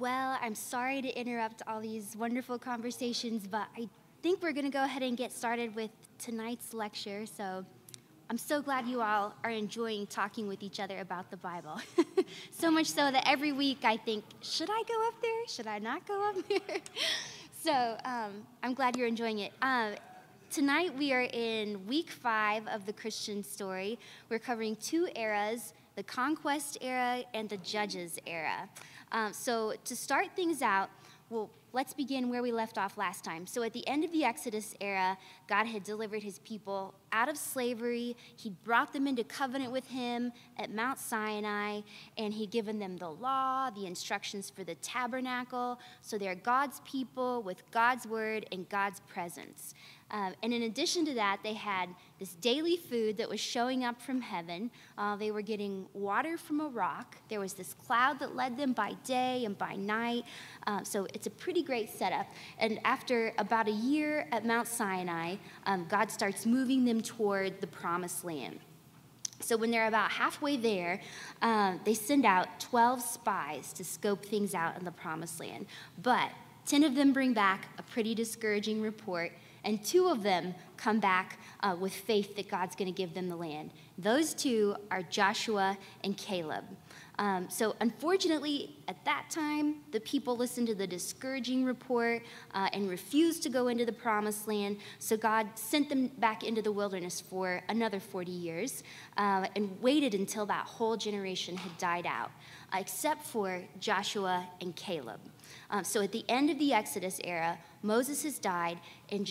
Well, I'm sorry to interrupt all these wonderful conversations, but I think we're going to go ahead and get started with tonight's lecture. So I'm so glad you all are enjoying talking with each other about the Bible. So much so that every week I think, should I go up there? Should I not go up there? So I'm glad you're enjoying it. Tonight we are in week 5 of the Christian story. We're covering 2 eras, the Conquest era and the Judges era. So to start things out, well, let's begin where we left off last time. So at the end of the Exodus era, God had delivered his people out of slavery. He'd brought them into covenant with him at Mount Sinai, and he'd given them the law, the instructions for the tabernacle. So they're God's people with God's word and God's presence. And in addition to that, they had this daily food that was showing up from heaven. They were getting water from a rock. There was this cloud that led them by day and by night. So it's a pretty great setup. And after about a year at Mount Sinai, God starts moving them toward the promised land. So when they're about halfway there, they send out 12 spies to scope things out in the promised land. But 10 of them bring back a pretty discouraging report, and 2 of them come back with faith that God's going to give them the land. Those 2 are Joshua and Caleb. So unfortunately, at that time, the people listened to the discouraging report and refused to go into the promised land. So God sent them back into the wilderness for another 40 years and waited until that whole generation had died out, except for Joshua and Caleb. So at the end of the Exodus era, Moses has died, and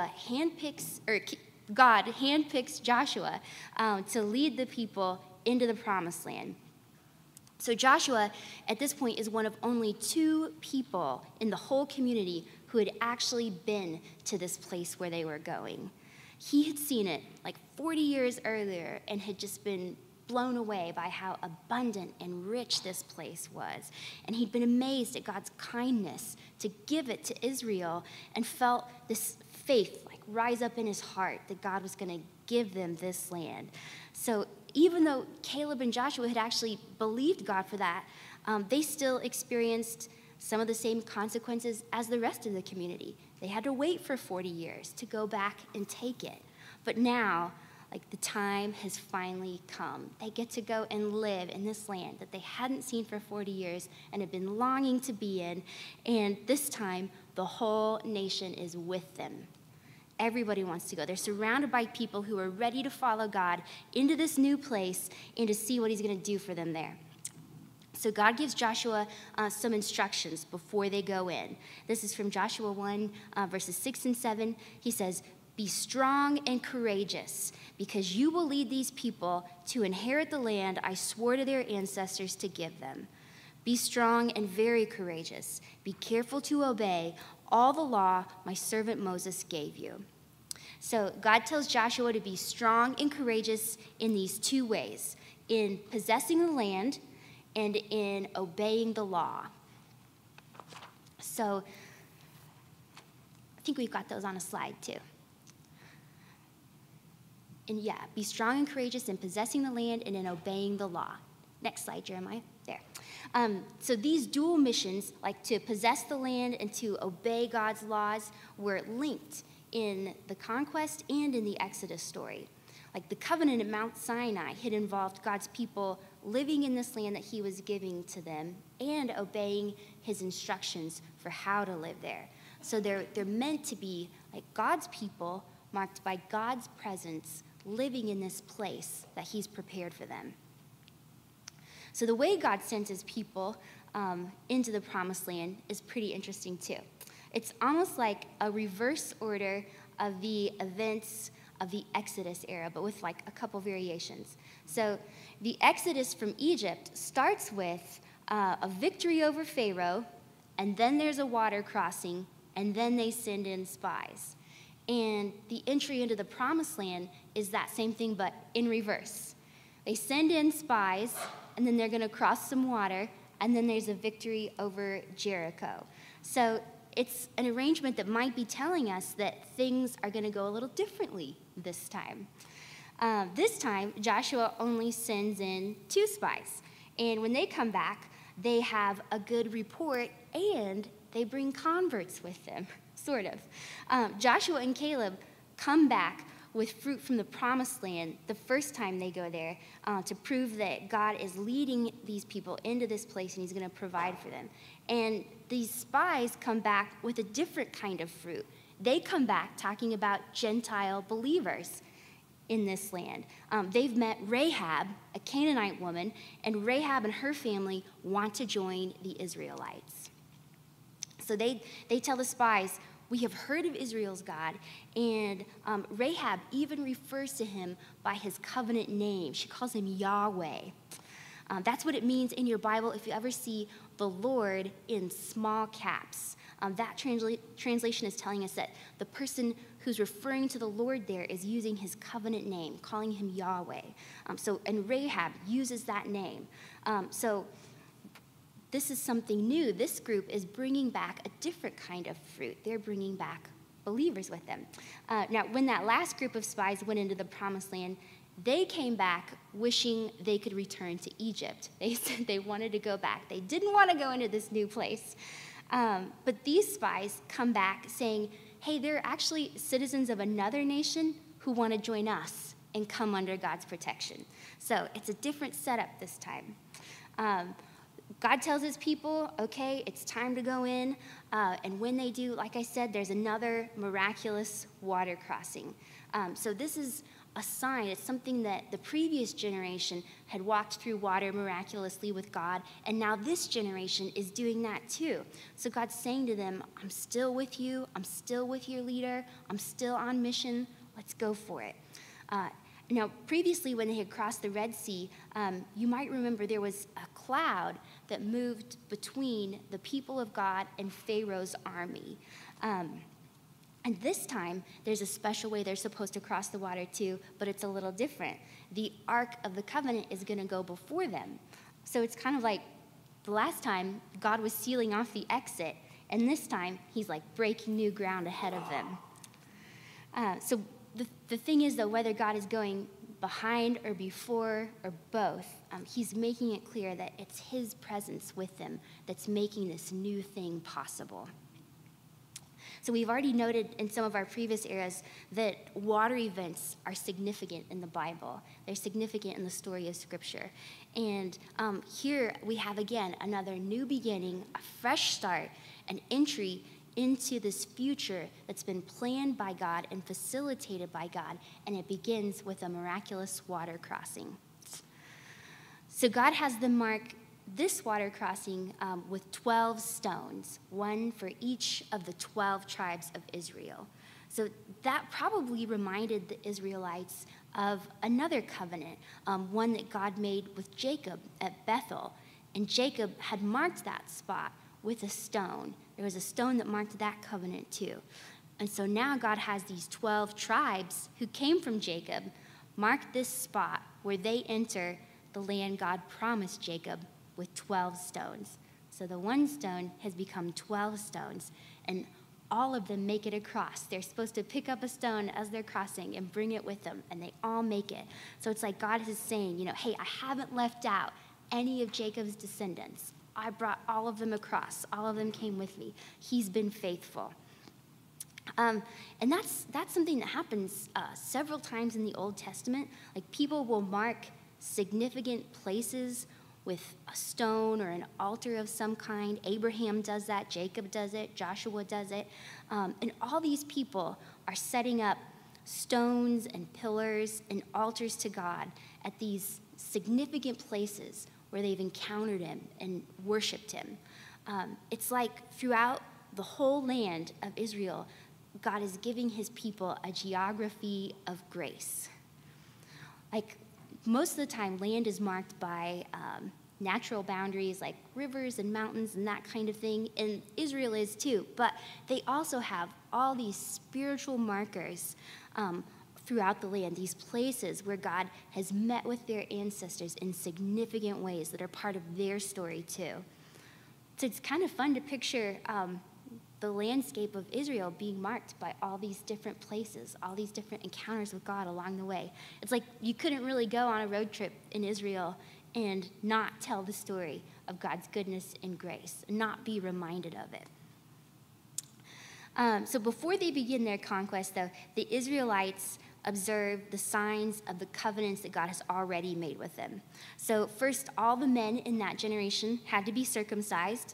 God handpicks Joshua to lead the people into the promised land. So Joshua, at this point, is one of only 2 people in the whole community who had actually been to this place where they were going. He had seen it like 40 years earlier and had just been blown away by how abundant and rich this place was. And he'd been amazed at God's kindness to give it to Israel and felt this faith like rise up in his heart that God was going to give them this land. So even though Caleb and Joshua had actually believed God for that, they still experienced some of the same consequences as the rest of the community. They had to wait for 40 years to go back and take it. But now, like, the time has finally come. They get to go and live in this land that they hadn't seen for 40 years and have been longing to be in. And this time, the whole nation is with them. Everybody wants to go. They're surrounded by people who are ready to follow God into this new place and to see what he's going to do for them there. So God gives Joshua some instructions before they go in. This is from Joshua 1, verses 6 and 7. He says, "Be strong and courageous, because you will lead these people to inherit the land I swore to their ancestors to give them. Be strong and very courageous. Be careful to obey all the law my servant Moses gave you." So God tells Joshua to be strong and courageous in these 2 ways, in possessing the land and in obeying the law. So I think we've got those on a slide too. And yeah, be strong and courageous in possessing the land and in obeying the law. Next slide, Jeremiah. There. So these dual missions, like to possess the land and to obey God's laws, were linked in the conquest and in the Exodus story. Like the covenant at Mount Sinai had involved God's people living in this land that he was giving to them and obeying his instructions for how to live there. So they're meant to be like God's people, marked by God's presence, living in this place that he's prepared for them. So the way God sent his people into the promised land is pretty interesting too. It's almost like a reverse order of the events of the Exodus era, but with like a couple variations. So the Exodus from Egypt starts with a victory over Pharaoh, and then there's a water crossing, and then they send in spies. And the entry into the promised land is that same thing, but in reverse. They send in spies, and then they're going to cross some water, and then there's a victory over Jericho. So it's an arrangement that might be telling us that things are going to go a little differently this time. This time, Joshua only sends in 2 spies. And when they come back, they have a good report and they bring converts with them, sort of. Joshua and Caleb come back with fruit from the promised land the first time they go there to prove that God is leading these people into this place and he's going to provide for them. And these spies come back with a different kind of fruit. They come back talking about Gentile believers in this land. They've met Rahab, a Canaanite woman, and Rahab and her family want to join the Israelites. So they tell the spies, we have heard of Israel's God, and Rahab even refers to him by his covenant name. She calls him Yahweh. That's what it means in your Bible if you ever see the Lord in small caps. That translation is telling us that the person who's referring to the Lord there is using his covenant name, calling him Yahweh. And Rahab uses that name. So this is something new. This group is bringing back a different kind of fruit. They're bringing back believers with them. Now, when that last group of spies went into the promised land, they came back wishing they could return to Egypt. They said they wanted to go back. They didn't want to go into this new place. But these spies come back saying, hey, they're actually citizens of another nation who want to join us and come under God's protection. So it's a different setup this time. God tells his people, okay, it's time to go in. And when they do, like I said, there's another miraculous water crossing. So this is a sign. It's something that the previous generation had walked through water miraculously with God, and now this generation is doing that too. So God's saying to them, I'm still with you. I'm still with your leader. I'm still on mission. Let's go for it. Now, previously when they had crossed the Red Sea, you might remember there was a cloud that moved between the people of God and Pharaoh's army. And this time, there's a special way they're supposed to cross the water too, but it's a little different. The Ark of the Covenant is going to go before them. So it's kind of like the last time God was sealing off the exit, and this time he's like breaking new ground ahead of them. So the thing is, though, whether God is going behind or before or both, he's making it clear that it's his presence with them that's making this new thing possible. So we've already noted in some of our previous eras that water events are significant in the Bible. They're significant in the story of Scripture. And here we have, again, another new beginning, a fresh start, an entry into this future that's been planned by God and facilitated by God, and it begins with a miraculous water crossing. So God has them mark this water crossing with 12 stones, one for each of the 12 tribes of Israel. So that probably reminded the Israelites of another covenant, one that God made with Jacob at Bethel. And Jacob had marked that spot with a stone. There was a stone that marked that covenant too. And so now God has these 12 tribes who came from Jacob mark this spot where they enter the land God promised Jacob with 12 stones. So the one stone has become 12 stones, and all of them make it across. They're supposed to pick up a stone as they're crossing and bring it with them, and they all make it. So it's like God is saying, hey, I haven't left out any of Jacob's descendants. I brought all of them across. All of them came with me. He's been faithful. And that's something that happens several times in the Old Testament. Like, people will mark significant places with a stone or an altar of some kind. Abraham does that, Jacob does it, Joshua does it. And all these people are setting up stones and pillars and altars to God at these significant places where they've encountered him and worshiped him. It's like throughout the whole land of Israel, God is giving his people a geography of grace. Like, most of the time, land is marked by natural boundaries like rivers and mountains and that kind of thing, and Israel is too. But they also have all these spiritual markers throughout the land, these places where God has met with their ancestors in significant ways that are part of their story too. So it's kind of fun to picture the landscape of Israel being marked by all these different places, all these different encounters with God along the way. It's like you couldn't really go on a road trip in Israel and not tell the story of God's goodness and grace, and not be reminded of it. So before they begin their conquest, though, the Israelites observe the signs of the covenants that God has already made with them. So first, all the men in that generation had to be circumcised.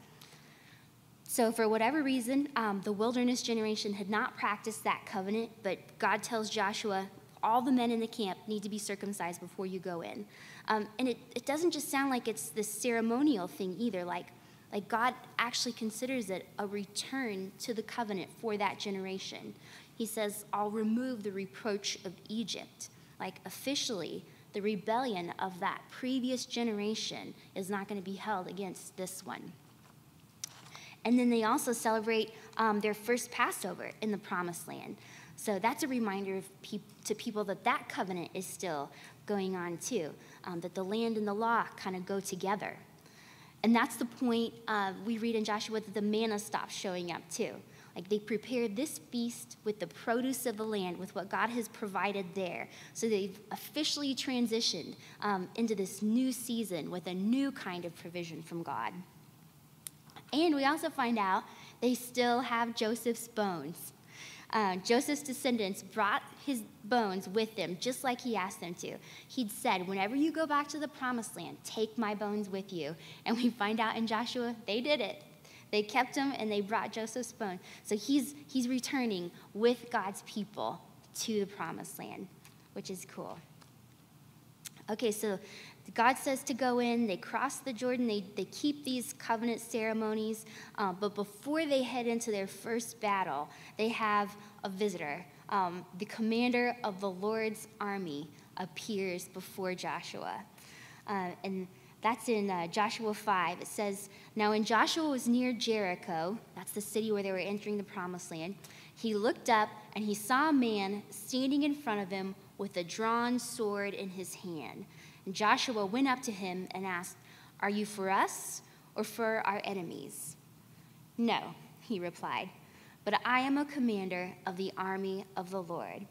So for whatever reason, the wilderness generation had not practiced that covenant, but God tells Joshua, all the men in the camp need to be circumcised before you go in. And it doesn't just sound like it's this ceremonial thing either, like God actually considers it a return to the covenant for that generation. He says, I'll remove the reproach of Egypt. Like officially, the rebellion of that previous generation is not going to be held against this one. And then they also celebrate their first Passover in the Promised Land. So that's a reminder to people that covenant is still going on too, that the land and the law kind of go together. And that's the point we read in Joshua that the manna stops showing up too. Like they prepared this feast with the produce of the land, with what God has provided there. So they've officially transitioned into this new season with a new kind of provision from God. And we also find out they still have Joseph's bones. Joseph's descendants brought his bones with them, just like he asked them to. He'd said, whenever you go back to the Promised Land, take my bones with you. And we find out in Joshua, they did it. They kept them, and they brought Joseph's bone. So he's returning with God's people to the Promised Land, which is cool. Okay, so God says to go in. They cross the Jordan. They keep these covenant ceremonies. But before they head into their first battle, they have a visitor. The commander of the Lord's army appears before Joshua. And that's in Joshua 5. It says, now when Joshua was near Jericho, that's the city where they were entering the Promised Land, he looked up and he saw a man standing in front of him with a drawn sword in his hand. And Joshua went up to him and asked, are you for us or for our enemies? No, he replied, but I am a commander of the army of the Lord.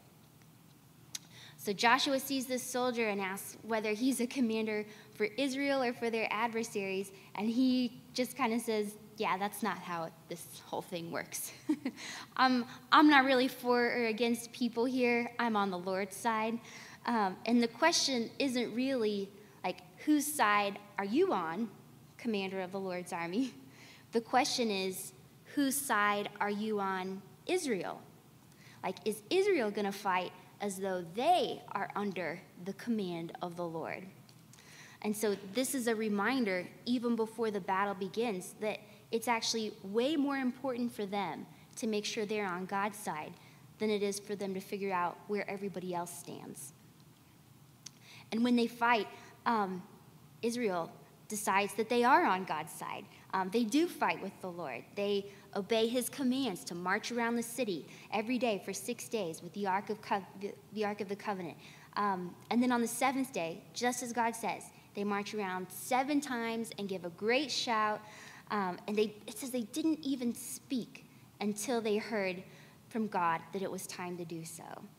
So Joshua sees this soldier and asks whether he's a commander for Israel or for their adversaries, and he just kind of says, yeah, that's not how this whole thing works. I'm not really for or against people here. I'm on the Lord's side. And the question isn't really like, whose side are you on, commander of the Lord's army? The question is, whose side are you on, Israel? Like, is Israel going to fight as though they are under the command of the Lord? And so this is a reminder, even before the battle begins, that it's actually way more important for them to make sure they're on God's side than it is for them to figure out where everybody else stands. And when they fight, Israel decides that they are on God's side. They do fight with the Lord. They obey his commands to march around the city every day for 6 days with the Ark of the Covenant. And then on the seventh day, just as God says, they march around 7 times and give a great shout. And it says they didn't even speak until they heard from God that it was time to do so.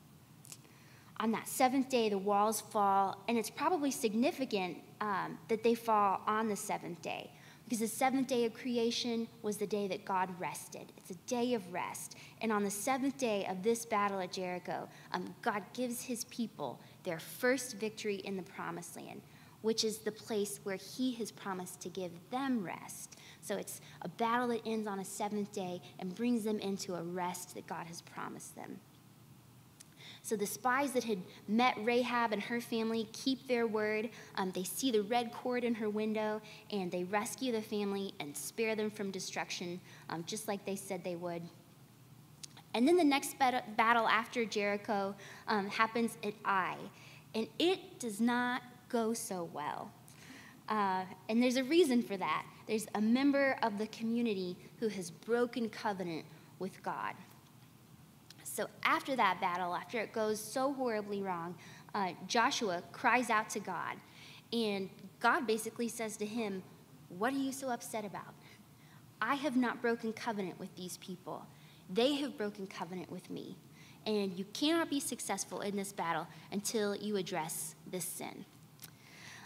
On that 7th day, the walls fall, and it's probably significant that they fall on the 7th day, because the 7th day of creation was the day that God rested. It's a day of rest. And on the 7th day of this battle at Jericho, God gives his people their first victory in the Promised Land, which is the place where he has promised to give them rest. So it's a battle that ends on a 7th day and brings them into a rest that God has promised them. So the spies that had met Rahab and her family keep their word. They see the red cord in her window, and they rescue the family and spare them from destruction, just like they said they would. And then the next battle after Jericho happens at Ai, and it does not go so well. And there's a reason for that. There's a member of the community who has broken covenant with God. So after that battle, after it goes so horribly wrong, Joshua cries out to God. And God basically says to him, what are you so upset about? I have not broken covenant with these people. They have broken covenant with me. And you cannot be successful in this battle until you address this sin.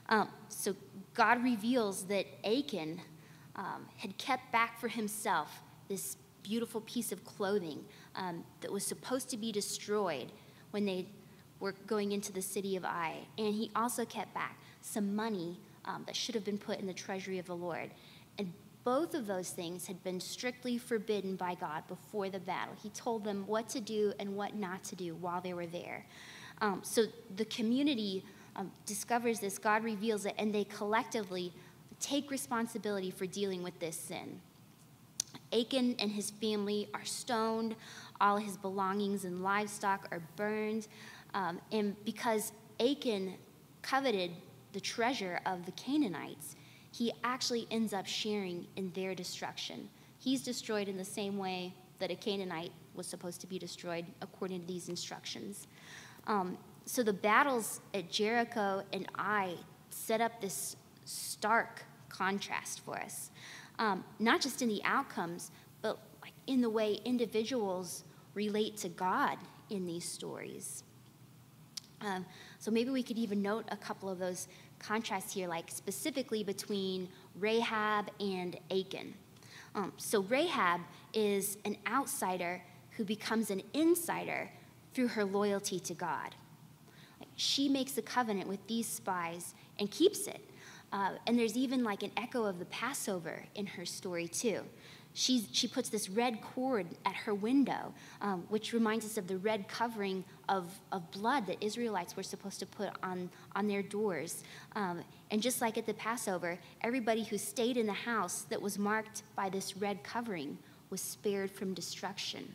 So God reveals that Achan had kept back for himself this beautiful piece of clothing that was supposed to be destroyed when they were going into the city of Ai. And he also kept back some money that should have been put in the treasury of the Lord. And both of those things had been strictly forbidden by God before the battle. He told them what to do and what not to do while they were there. So the community discovers this, God reveals it, and they collectively take responsibility for dealing with this sin. Achan and his family are stoned. All his belongings and livestock are burned. And because Achan coveted the treasure of the Canaanites, he actually ends up sharing in their destruction. He's destroyed in the same way that a Canaanite was supposed to be destroyed according to these instructions. So the battles at Jericho and Ai set up this stark contrast for us, not just in the outcomes, but like in the way individuals relate to God in these stories. So maybe we could even note a couple of those contrasts here, like specifically between Rahab and Achan. So Rahab is an outsider who becomes an insider through her loyalty to God. She makes a covenant with these spies and keeps it. And there's even like an echo of the Passover in her story too. She puts this red cord at her window, which reminds us of the red covering of blood that Israelites were supposed to put on their doors. And just like at the Passover, everybody who stayed in the house that was marked by this red covering was spared from destruction.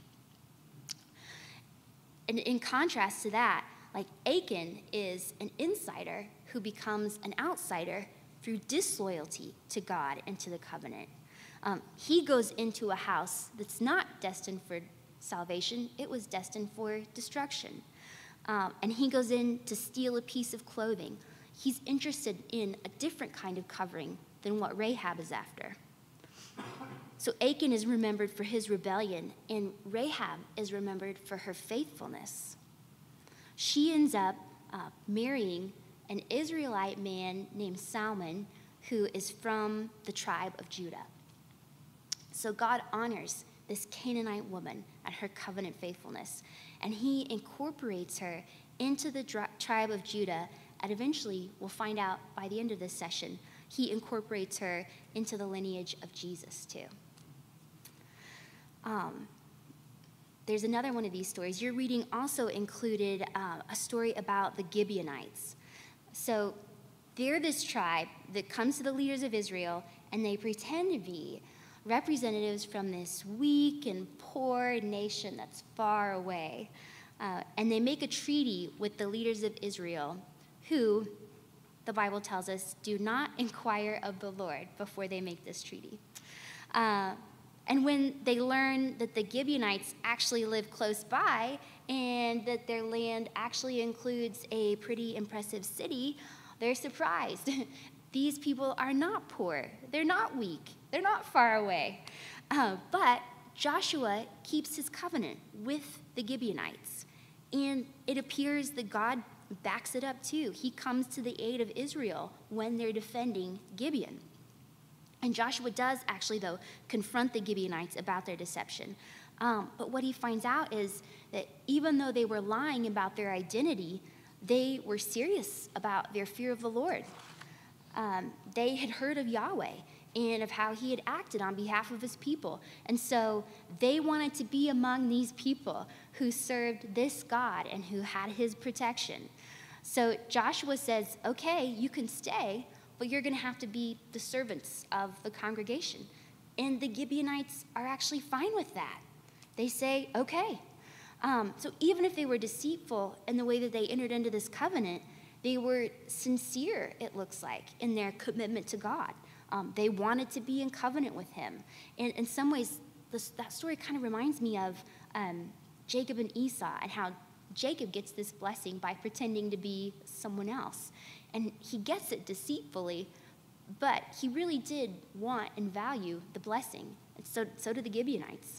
And in contrast to that, like Achan is an insider who becomes an outsider through disloyalty to God and to the covenant. He goes into a house that's not destined for salvation. It was destined for destruction. And he goes in to steal a piece of clothing. He's interested in a different kind of covering than what Rahab is after. So Achan is remembered for his rebellion, and Rahab is remembered for her faithfulness. She ends up marrying an Israelite man named Salmon, who is from the tribe of Judah. So God honors this Canaanite woman at her covenant faithfulness, and he incorporates her into the tribe of Judah, and eventually, we'll find out by the end of this session, he incorporates her into the lineage of Jesus too. There's another one of these stories. Your reading also included a story about the Gibeonites. So they're this tribe that comes to the leaders of Israel, and they pretend to be representatives from this weak and poor nation that's far away. And they make a treaty with the leaders of Israel, who, the Bible tells us, do not inquire of the Lord before they make this treaty. And when they learn that the Gibeonites actually live close by and that their land actually includes a pretty impressive city, they're surprised. These people are not poor. They're not weak. They're not far away. But Joshua keeps his covenant with the Gibeonites. And it appears that God backs it up too. He comes to the aid of Israel when they're defending Gibeon. And Joshua does actually, though, confront the Gibeonites about their deception. But what he finds out is that even though they were lying about their identity, they were serious about their fear of the Lord. They had heard of Yahweh and of how he had acted on behalf of his people. And so they wanted to be among these people who served this God and who had his protection. So Joshua says, okay, you can stay, but you're going to have to be the servants of the congregation. And the Gibeonites are actually fine with that. They say, okay. So even if they were deceitful in the way that they entered into this covenant, they were sincere, it looks like, in their commitment to God. They wanted to be in covenant with him. And in some ways, that story kind of reminds me of Jacob and Esau and how Jacob gets this blessing by pretending to be someone else. And he gets it deceitfully, but he really did want and value the blessing. And so did the Gibeonites.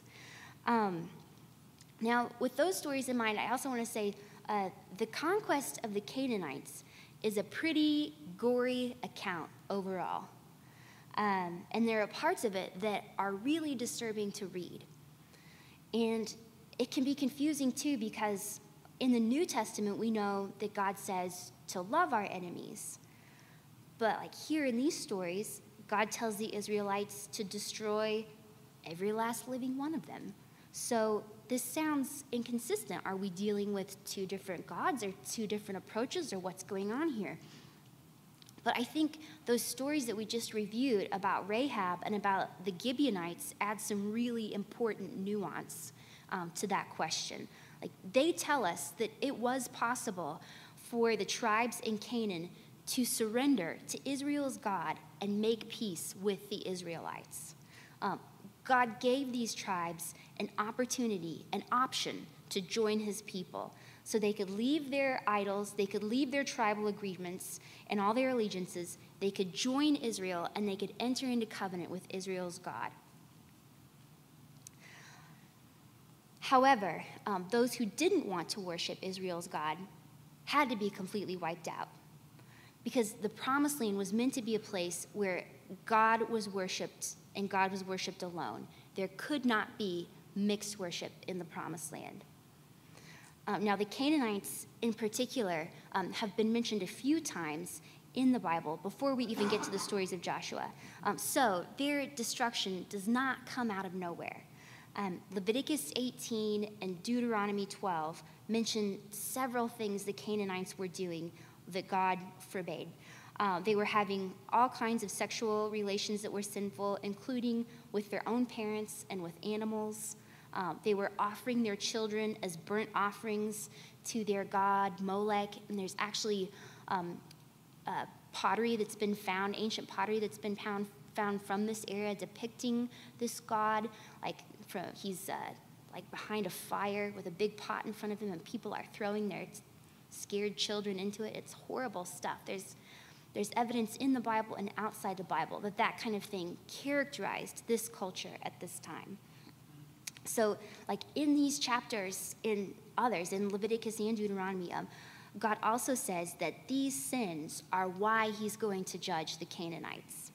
Now, with those stories in mind, I also want to say the conquest of the Canaanites is a pretty gory account overall. And there are parts of it that are really disturbing to read. And it can be confusing too, because in the New Testament, we know that God says to love our enemies. But like here in these stories, God tells the Israelites to destroy every last living one of them. So this sounds inconsistent. Are we dealing with two different gods or two different approaches, or what's going on here? But I think those stories that we just reviewed about Rahab and about the Gibeonites add some really important nuance to that question. Like, they tell us that it was possible for the tribes in Canaan to surrender to Israel's God and make peace with the Israelites. God gave these tribes an opportunity, an option to join his people, so they could leave their idols, they could leave their tribal agreements and all their allegiances, they could join Israel, and they could enter into covenant with Israel's God. However, those who didn't want to worship Israel's God had to be completely wiped out, because the Promised Land was meant to be a place where God was worshipped, and God was worshipped alone. There could not be mixed worship in the Promised Land. Now, the Canaanites in particular have been mentioned a few times in the Bible before we even get to the stories of Joshua. So their destruction does not come out of nowhere. Leviticus 18 and Deuteronomy 12 mention several things the Canaanites were doing that God forbade. They were having all kinds of sexual relations that were sinful, including with their own parents and with animals. They were offering their children as burnt offerings to their god Molech, and there's actually pottery that's been found, ancient pottery that's been found from this area depicting this god. He's like behind a fire with a big pot in front of him, and people are throwing their scared children into it. It's horrible stuff. There's evidence in the Bible and outside the Bible that kind of thing characterized this culture at this time. So, like in these chapters, in others, in Leviticus and Deuteronomy, God also says that these sins are why he's going to judge the Canaanites.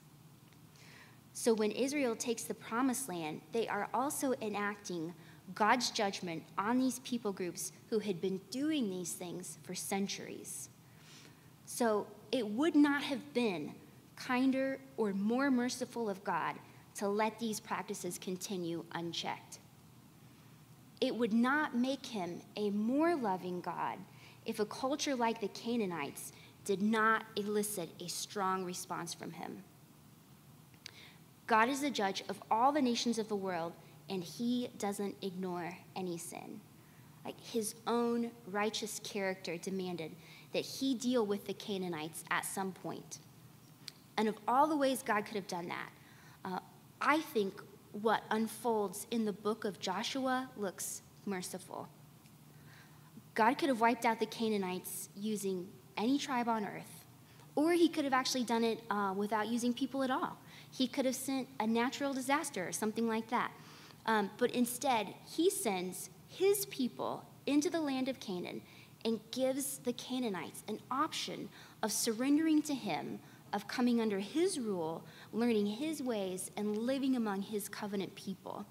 So when Israel takes the Promised Land, they are also enacting God's judgment on these people groups who had been doing these things for centuries. So it would not have been kinder or more merciful of God to let these practices continue unchecked. It would not make him a more loving God if a culture like the Canaanites did not elicit a strong response from him. God is the judge of all the nations of the world, and he doesn't ignore any sin. Like, his own righteous character demanded that he deal with the Canaanites at some point. And of all the ways God could have done that, I think what unfolds in the book of Joshua looks merciful. God could have wiped out the Canaanites using any tribe on earth, or he could have actually done it without using people at all. He could have sent a natural disaster or something like that. But instead, he sends his people into the land of Canaan and gives the Canaanites an option of surrendering to him, of coming under his rule, learning his ways, and living among his covenant people.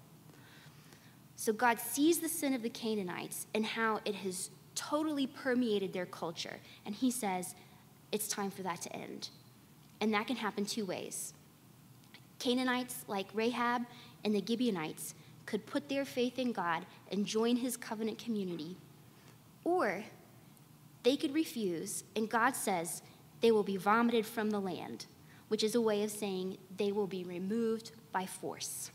So God sees the sin of the Canaanites and how it has totally permeated their culture, and he says, it's time for that to end. And that can happen two ways. Canaanites like Rahab and the Gibeonites could put their faith in God and join his covenant community, or they could refuse, and God says they will be vomited from the land, which is a way of saying they will be removed by force.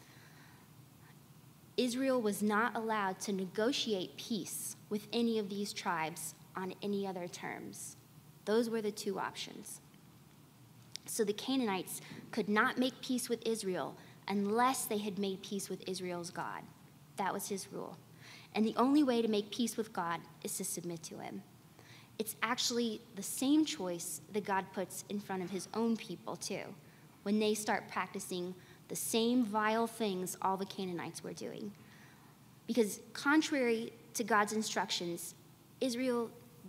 Israel was not allowed to negotiate peace with any of these tribes on any other terms. Those were the two options. So the Canaanites could not make peace with Israel unless they had made peace with Israel's God. That was his rule. And the only way to make peace with God is to submit to him. It's actually the same choice that God puts in front of his own people too, when they start practicing the same vile things all the Canaanites were doing. Because contrary to God's instructions, Israel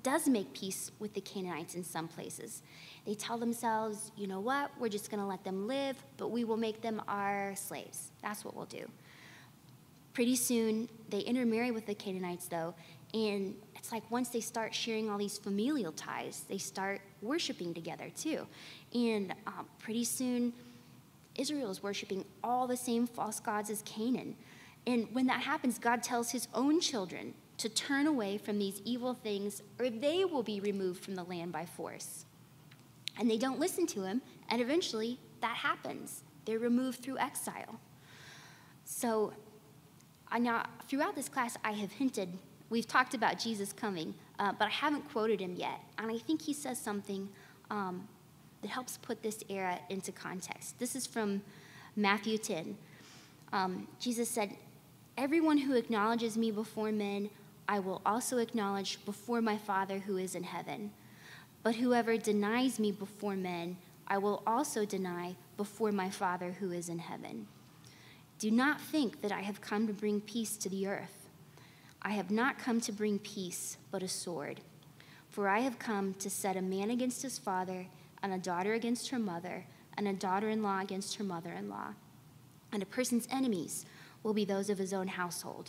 does make peace with the Canaanites in some places. They tell themselves, you know what, we're just going to let them live, but we will make them our slaves. That's what we'll do. Pretty soon, they intermarry with the Canaanites, though, and it's like once they start sharing all these familial ties, they start worshiping together, too. And pretty soon, Israel is worshiping all the same false gods as Canaan. And when that happens, God tells his own children to turn away from these evil things, or they will be removed from the land by force. And they don't listen to him, and eventually that happens. They're removed through exile. So now, throughout this class, I have hinted, we've talked about Jesus coming, but I haven't quoted him yet. And I think he says something that helps put this era into context. This is from Matthew 10. Jesus said, "Everyone who acknowledges me before men, I will also acknowledge before my Father who is in heaven. But whoever denies me before men, I will also deny before my Father who is in heaven. Do not think that I have come to bring peace to the earth. I have not come to bring peace, but a sword. For I have come to set a man against his father, and a daughter against her mother, and a daughter-in-law against her mother-in-law. And a person's enemies will be those of his own household."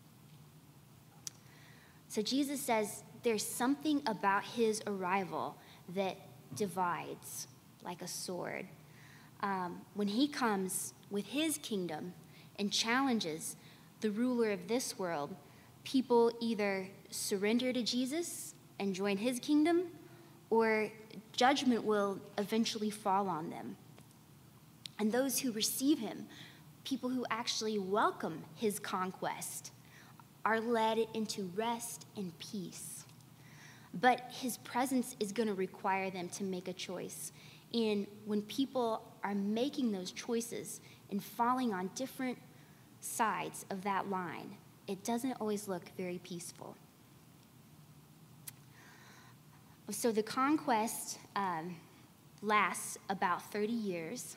So Jesus says there's something about his arrival that divides like a sword. When he comes with his kingdom and challenges the ruler of this world, people either surrender to Jesus and join his kingdom, or judgment will eventually fall on them. And those who receive him, people who actually welcome his conquest, are led into rest and peace. But his presence is going to require them to make a choice. And when people are making those choices and falling on different sides of that line, it doesn't always look very peaceful. So the conquest lasts about 30 years,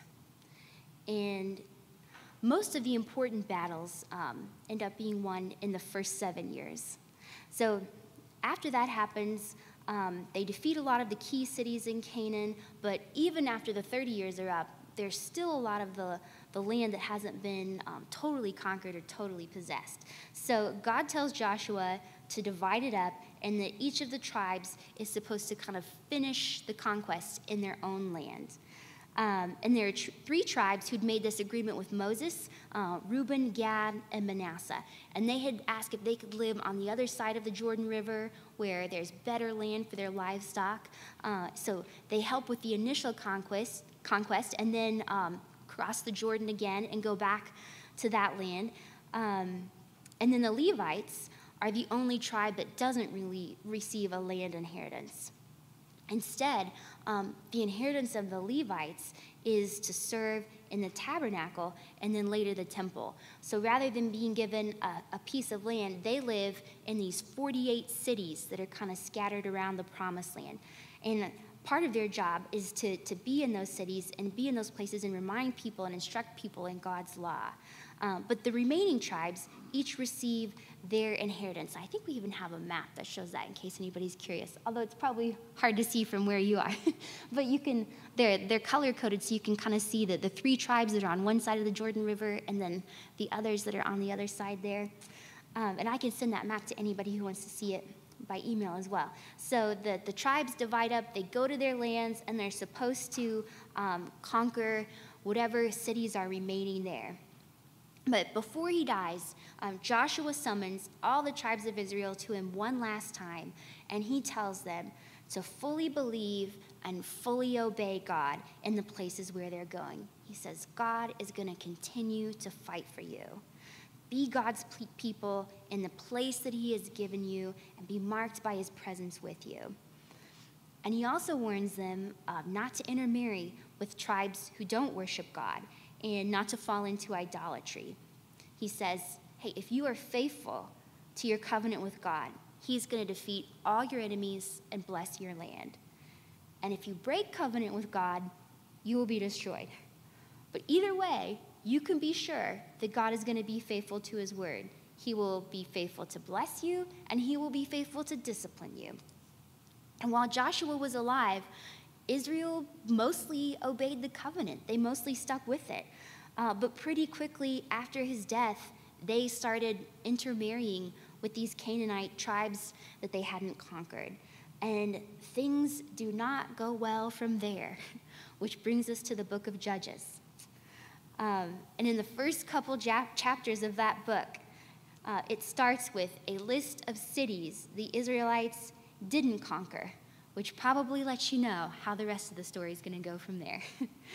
and most of the important battles end up being won in the first 7 years. So after that happens, they defeat a lot of the key cities in Canaan, but even after the 30 years are up, there's still a lot of the land that hasn't been totally conquered or totally possessed. So God tells Joshua to divide it up, and that each of the tribes is supposed to kind of finish the conquest in their own land. And there are three tribes who'd made this agreement with Moses, Reuben, Gad, and Manasseh. And they had asked if they could live on the other side of the Jordan River where there's better land for their livestock. So they help with the initial conquest and then cross the Jordan again and go back to that land. And then the Levites are the only tribe that doesn't really receive a land inheritance. Instead, the inheritance of the Levites is to serve in the tabernacle and then later the temple. So rather than being given a piece of land, they live in these 48 cities that are kind of scattered around the promised land. And part of their job is to be in those cities and be in those places and remind people and instruct people in God's law. But the remaining tribes each receive their inheritance. I think we even have a map that shows that in case anybody's curious, although it's probably hard to see from where you are. But you can, they're color-coded so you can kind of see that the three tribes that are on one side of the Jordan River and then the others that are on the other side there. And I can send that map to anybody who wants to see it by email as well. So the tribes divide up, they go to their lands, and they're supposed to conquer whatever cities are remaining there. But before he dies, Joshua summons all the tribes of Israel to him one last time, and he tells them to fully believe and fully obey God in the places where they're going. He says, God is going to continue to fight for you. Be God's people in the place that he has given you and be marked by his presence with you. And he also warns them not to intermarry with tribes who don't worship God and not to fall into idolatry. He says, hey, if you are faithful to your covenant with God, he's going to defeat all your enemies and bless your land. And if you break covenant with God, you will be destroyed. But either way, you can be sure that God is going to be faithful to his word. He will be faithful to bless you, and he will be faithful to discipline you. And while Joshua was alive, Israel mostly obeyed the covenant. They mostly stuck with it. But pretty quickly after his death, they started intermarrying with these Canaanite tribes that they hadn't conquered. And things do not go well from there, which brings us to the book of Judges. And in the first couple chapters of that book, it starts with a list of cities the Israelites didn't conquer, which probably lets you know how the rest of the story is going to go from there.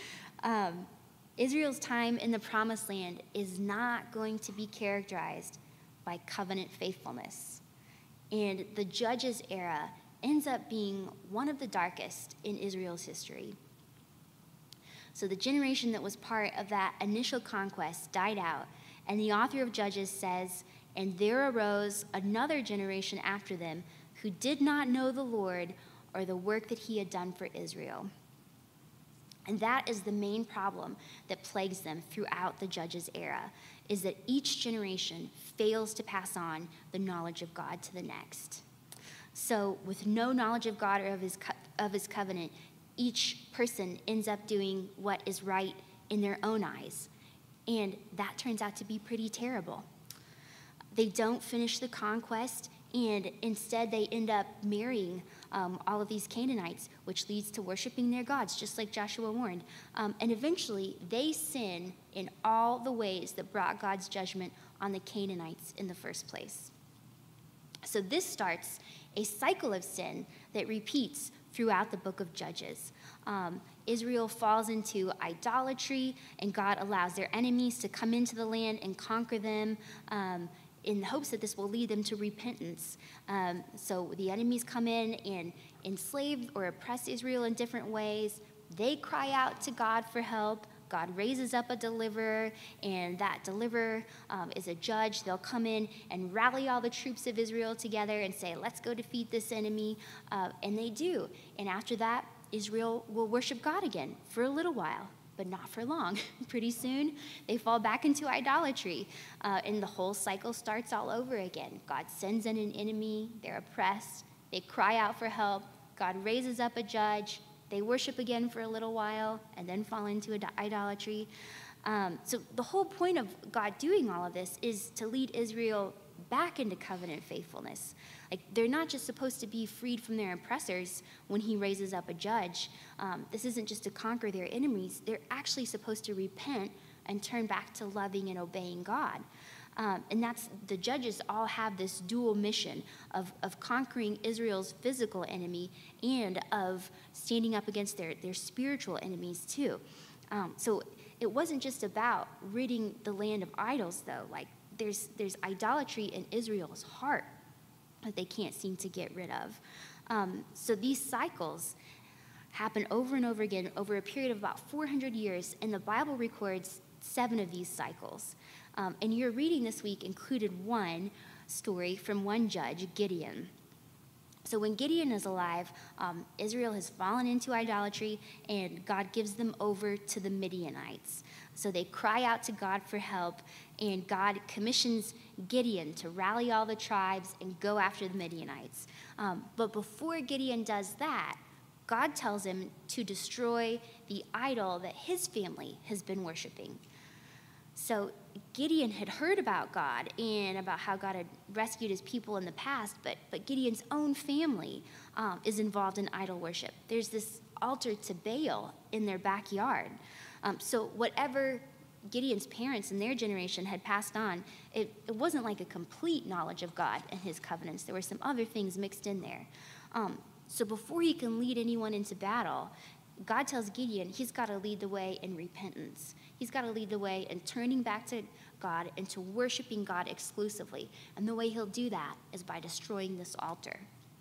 Israel's time in the Promised Land is not going to be characterized by covenant faithfulness. And the Judges era ends up being one of the darkest in Israel's history. So the generation that was part of that initial conquest died out, and the author of Judges says, "And there arose another generation after them who did not know the Lord or the work that he had done for Israel." And that is the main problem that plagues them throughout the Judges era, is that each generation fails to pass on the knowledge of God to the next. So with no knowledge of God or of his covenant, each person ends up doing what is right in their own eyes. And that turns out to be pretty terrible. They don't finish the conquest, and instead they end up marrying all of these Canaanites, which leads to worshiping their gods, just like Joshua warned. And eventually they sin in all the ways that brought God's judgment on the Canaanites in the first place. So this starts a cycle of sin that repeats throughout the book of Judges. Israel falls into idolatry, and God allows their enemies to come into the land and conquer them in the hopes that this will lead them to repentance. So the enemies come in and enslave or oppress Israel in different ways. They cry out to God for help. God raises up a deliverer, and that deliverer is a judge. They'll come in and rally all the troops of Israel together and say, "Let's go defeat this enemy," and they do. And after that, Israel will worship God again for a little while, but not for long. Pretty soon, they fall back into idolatry, and the whole cycle starts all over again. God sends in an enemy, they're oppressed, they cry out for help, God raises up a judge, they worship again for a little while, and then fall into idolatry. So the whole point of God doing all of this is to lead Israel back into covenant faithfulness. Like, they're not just supposed to be freed from their oppressors when he raises up a judge. This isn't just to conquer their enemies. They're actually supposed to repent and turn back to loving and obeying God. And that's, the judges all have this dual mission of conquering Israel's physical enemy and of standing up against their spiritual enemies too. So it wasn't just about ridding the land of idols, though. Like, there's idolatry in Israel's heart that they can't seem to get rid of. So these cycles happen over and over again over a period of about 400 years, and the Bible records 7 of these cycles. And your reading this week included one story from one judge, Gideon. So when Gideon is alive, Israel has fallen into idolatry, and God gives them over to the Midianites. So they cry out to God for help, and God commissions Gideon to rally all the tribes and go after the Midianites. But before Gideon does that, God tells him to destroy the idol that his family has been worshiping. So Gideon had heard about God and about how God had rescued his people in the past, but Gideon's own family is involved in idol worship. There's this altar to Baal in their backyard. So whatever Gideon's parents and their generation had passed on, it wasn't like a complete knowledge of God and his covenants. There were some other things mixed in there. So before he can lead anyone into battle, God tells Gideon he's got to lead the way in repentance. He's got to lead the way in turning back to God and to worshiping God exclusively. And the way he'll do that is by destroying this altar.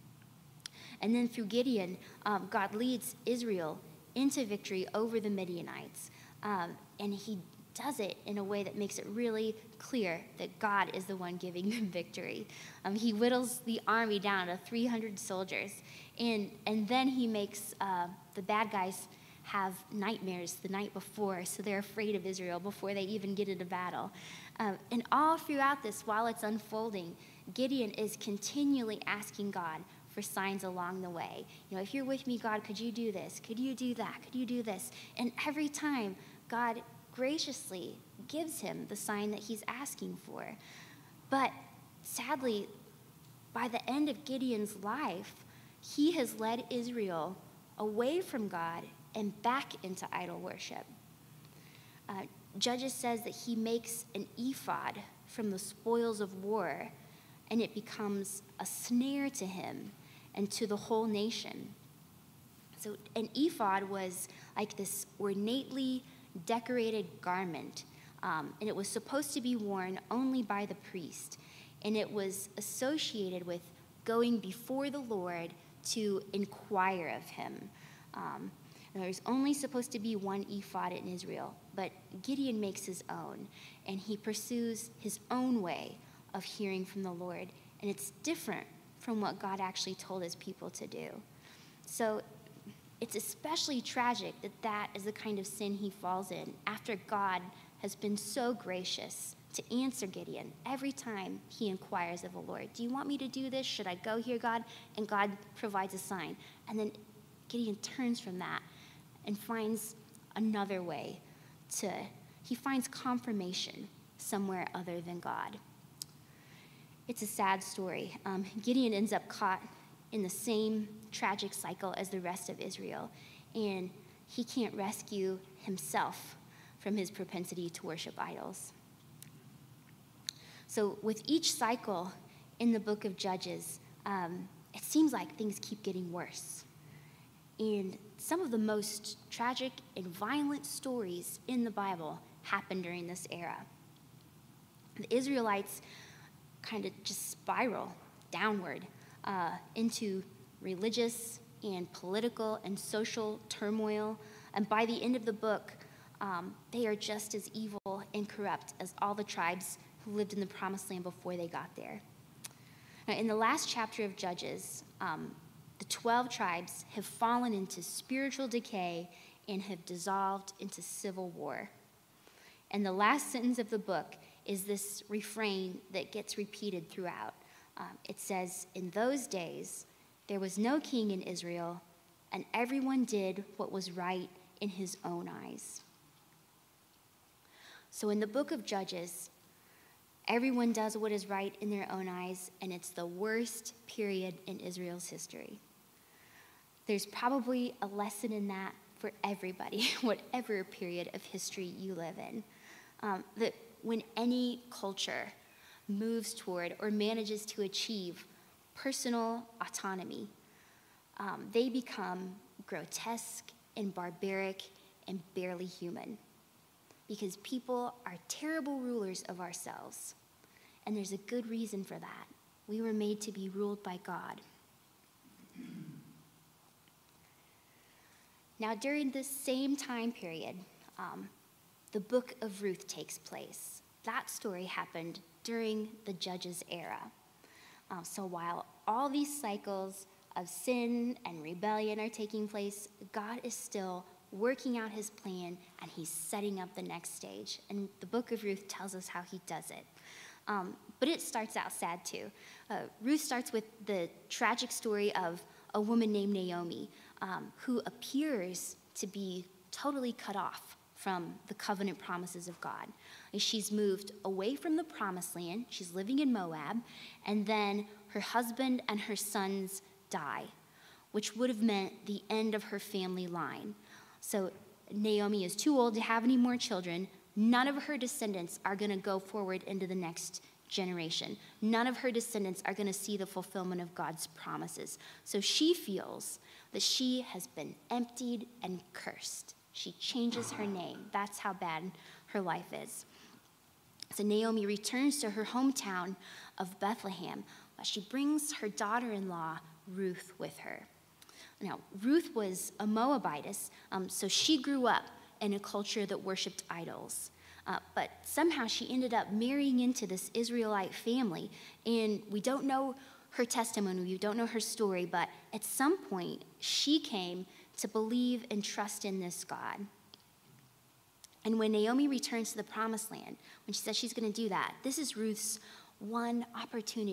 And then through Gideon, God leads Israel into victory over the Midianites. And he does it in a way that makes it really clear that God is the one giving them victory. He whittles the army down to 300 soldiers. And then he makes the bad guys have nightmares the night before, so they're afraid of Israel before they even get into battle. And all throughout this, while it's unfolding, Gideon is continually asking God for for signs along the way. If you're with me, God, could you do this? Could you do that? Could you do this? And every time, God graciously gives him the sign that he's asking for. But sadly, by the end of Gideon's life, he has led Israel away from God and back into idol worship. Judges says that he makes an ephod from the spoils of war, and it becomes a snare to him and to the whole nation. So an ephod was like this ornately decorated garment, and it was supposed to be worn only by the priest, and it was associated with going before the Lord to inquire of him. There's only supposed to be one ephod in Israel, but Gideon makes his own, and he pursues his own way of hearing from the Lord, and it's different from what God actually told his people to do. So it's especially tragic that that is the kind of sin he falls in after God has been so gracious to answer Gideon every time he inquires of the Lord. Do you want me to do this? Should I go here, God? And God provides a sign. And then Gideon turns from that and finds another way he finds confirmation somewhere other than God. It's a sad story. Gideon ends up caught in the same tragic cycle as the rest of Israel, and he can't rescue himself from his propensity to worship idols. So with each cycle in the book of Judges, it seems like things keep getting worse. And some of the most tragic and violent stories in the Bible happened during this era. The Israelites kind of just spiral downward into religious and political and social turmoil. And by the end of the book, they are just as evil and corrupt as all the tribes who lived in the Promised Land before they got there. Now, in the last chapter of Judges, the 12 tribes have fallen into spiritual decay and have dissolved into civil war. And the last sentence of the book is this refrain that gets repeated throughout. It says, "In those days, there was no king in Israel, and everyone did what was right in his own eyes." So in the book of Judges, everyone does what is right in their own eyes, and it's the worst period in Israel's history. There's probably a lesson in that for everybody, whatever period of history you live in. That when any culture moves toward or manages to achieve personal autonomy, they become grotesque and barbaric and barely human, because people are terrible rulers of ourselves. And there's a good reason for that. We were made to be ruled by God. Now, during this same time period, the book of Ruth takes place. That story happened during the Judges era. So while all these cycles of sin and rebellion are taking place, God is still working out his plan, and he's setting up the next stage. And the book of Ruth tells us how he does it. But it starts out sad too. Ruth starts with the tragic story of a woman named Naomi, who appears to be totally cut off from the covenant promises of God. She's moved away from the Promised Land. She's living in Moab, and then her husband and her sons die, which would have meant the end of her family line. So Naomi is too old to have any more children. None of her descendants are going to go forward into the next generation. None of her descendants are going to see the fulfillment of God's promises. So she feels that she has been emptied and cursed. She changes her name. That's how bad her life is. So Naomi returns to her hometown of Bethlehem, but she brings her daughter-in-law, Ruth, with her. Now, Ruth was a Moabitess, so she grew up in a culture that worshiped idols. But somehow she ended up marrying into this Israelite family, and we don't know her testimony, we don't know her story, but at some point she came to believe and trust in this God. And when Naomi returns to the Promised Land, when she says she's going to do that, this is Ruth's one opportunity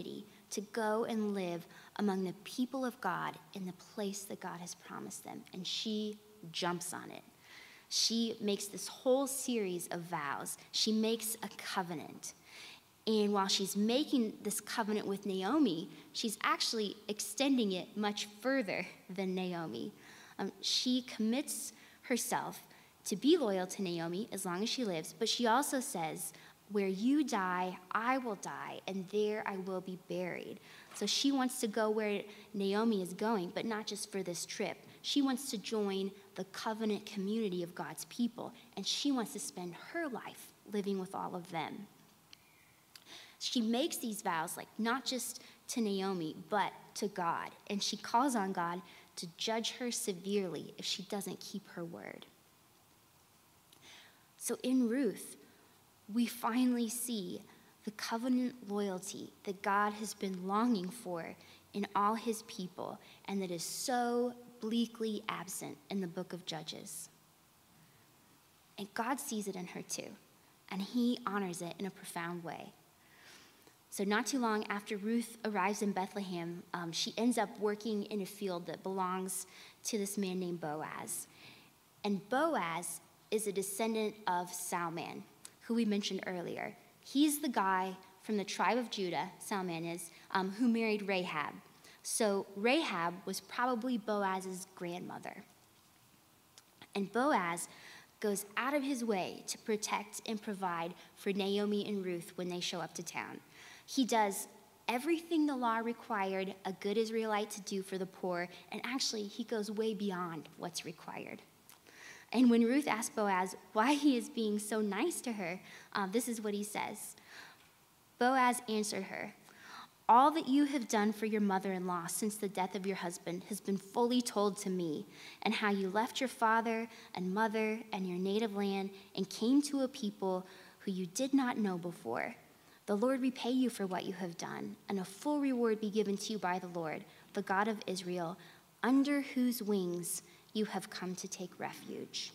to go and live among the people of God in the place that God has promised them. And she jumps on it. She makes this whole series of vows. She makes a covenant. And while she's making this covenant with Naomi, she's actually extending it much further than Naomi. She commits herself to be loyal to Naomi as long as she lives, but she also says, where you die, I will die, and there I will be buried. So she wants to go where Naomi is going, but not just for this trip. She wants to join the covenant community of God's people, and she wants to spend her life living with all of them. She makes these vows, like not just to Naomi, but to God, and she calls on God to judge her severely if she doesn't keep her word. So in Ruth, we finally see the covenant loyalty that God has been longing for in all his people, and that is so bleakly absent in the book of Judges. And God sees it in her too, and he honors it in a profound way. So not too long after Ruth arrives in Bethlehem, she ends up working in a field that belongs to this man named Boaz. And Boaz is a descendant of Salmon, who we mentioned earlier. He's the guy from the tribe of Judah, Salmon is, who married Rahab. So Rahab was probably Boaz's grandmother. And Boaz goes out of his way to protect and provide for Naomi and Ruth when they show up to town. He does everything the law required a good Israelite to do for the poor, and actually he goes way beyond what's required. And when Ruth asks Boaz why he is being so nice to her, this is what he says. Boaz answered her, "All that you have done for your mother-in-law since the death of your husband has been fully told to me, and how you left your father and mother and your native land and came to a people who you did not know before. The Lord repay you for what you have done, and a full reward be given to you by the Lord, the God of Israel, under whose wings you have come to take refuge."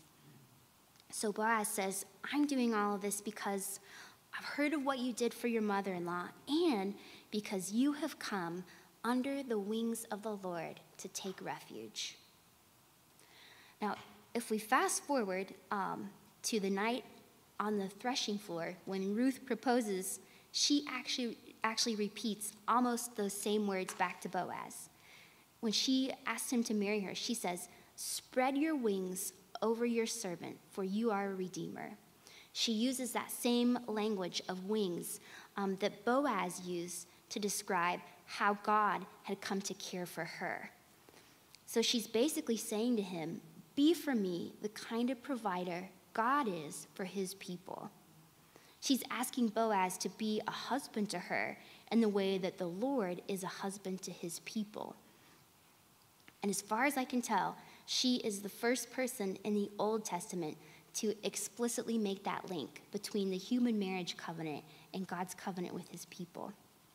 So Boaz says, I'm doing all of this because I've heard of what you did for your mother-in-law, and because you have come under the wings of the Lord to take refuge. Now, if we fast forward to the night on the threshing floor, when Ruth proposes, she actually repeats almost those same words back to Boaz. When she asks him to marry her, she says, "Spread your wings over your servant, for you are a redeemer." She uses that same language of wings that Boaz used to describe how God had come to care for her. So she's basically saying to him, be for me the kind of provider God is for his people. She's asking Boaz to be a husband to her in the way that the Lord is a husband to his people. And as far as I can tell, she is the first person in the Old Testament to explicitly make that link between the human marriage covenant and God's covenant with his people.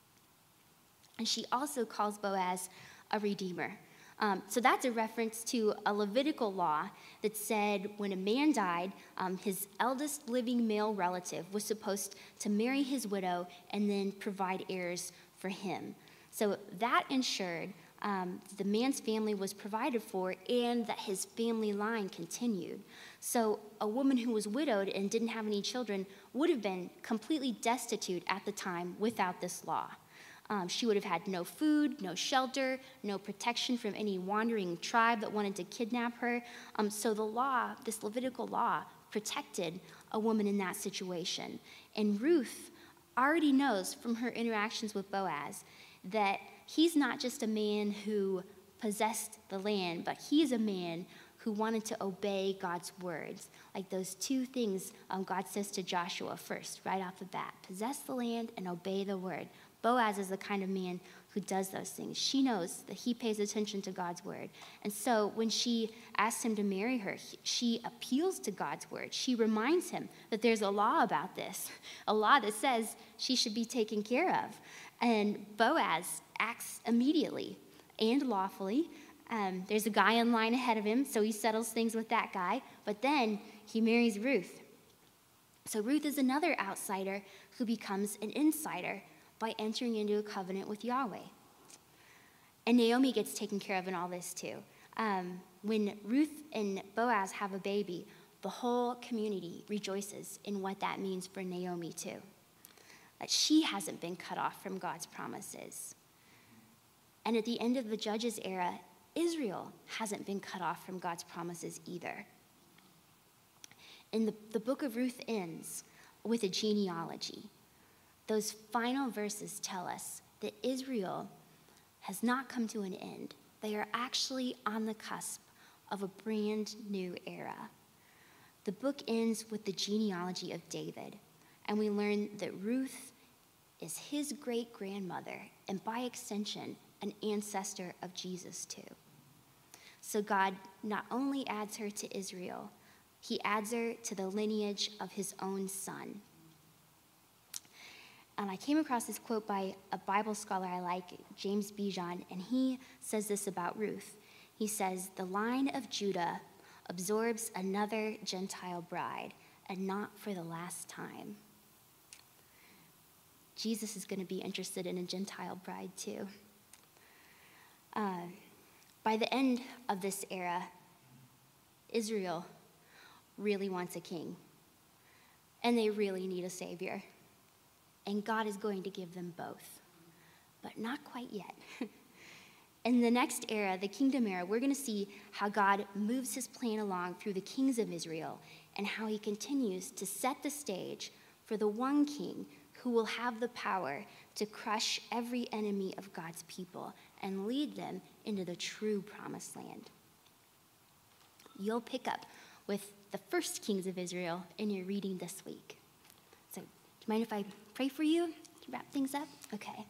And she also calls Boaz a redeemer. So that's a reference to a Levitical law that said when a man died, his eldest living male relative was supposed to marry his widow and then provide heirs for him. So that ensured the man's family was provided for and that his family line continued. So a woman who was widowed and didn't have any children would have been completely destitute at the time without this law. She would have had no food, no shelter, no protection from any wandering tribe that wanted to kidnap her. So the law, this Levitical law, protected a woman in that situation. And Ruth already knows from her interactions with Boaz that he's not just a man who possessed the land, but he's a man who wanted to obey God's words. Like those two things God says to Joshua first, right off the bat. Possess the land and obey the word. Boaz is the kind of man who does those things. She knows that he pays attention to God's word. And so when she asks him to marry her, she appeals to God's word. She reminds him that there's a law about this, a law that says she should be taken care of. And Boaz acts immediately and lawfully. There's a guy in line ahead of him, so he settles things with that guy. But then he marries Ruth. So Ruth is another outsider who becomes an insider. by entering into a covenant with Yahweh. And Naomi gets taken care of in all this too. When Ruth and Boaz have a baby, the whole community rejoices in what that means for Naomi too. That she hasn't been cut off from God's promises. And at the end of the Judges era, Israel hasn't been cut off from God's promises either. And the book of Ruth ends with a genealogy. Those final verses tell us that Israel has not come to an end. They are actually on the cusp of a brand new era. The book ends with the genealogy of David, and we learn that Ruth is his great-grandmother, and by extension, an ancestor of Jesus too. So God not only adds her to Israel, he adds her to the lineage of his own son. And I came across this quote by a Bible scholar I like, James Bijan, and he says this about Ruth. He says, "The line of Judah absorbs another Gentile bride, and not for the last time." Jesus is going to be interested in a Gentile bride too. By the end of this era, Israel really wants a king, and they really need a savior. And God is going to give them both, but not quite yet. In the next era, the kingdom era, we're going to see how God moves his plan along through the kings of Israel and how he continues to set the stage for the one king who will have the power to crush every enemy of God's people and lead them into the true promised land. You'll pick up with the first kings of Israel in your reading this week. So, do you mind if I pray for you to wrap things up? Okay.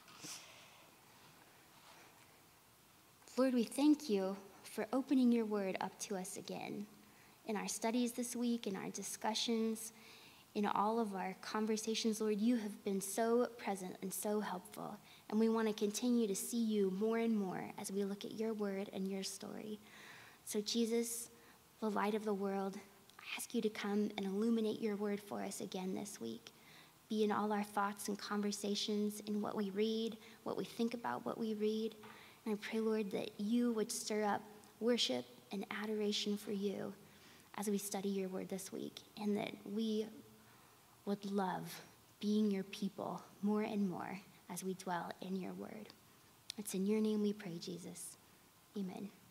Lord, we thank you for opening your word up to us again in our studies this week, in our discussions, in all of our conversations. Lord, you have been so present and so helpful, and we want to continue to see you more and more as we look at your word and your story. So Jesus, the light of the world, I ask you to come and illuminate your word for us again this week. Be in all our thoughts and conversations, in what we read, what we think about what we read. And I pray, Lord, that you would stir up worship and adoration for you as we study your word this week, and that we would love being your people more and more as we dwell in your word. It's in your name we pray, Jesus. Amen.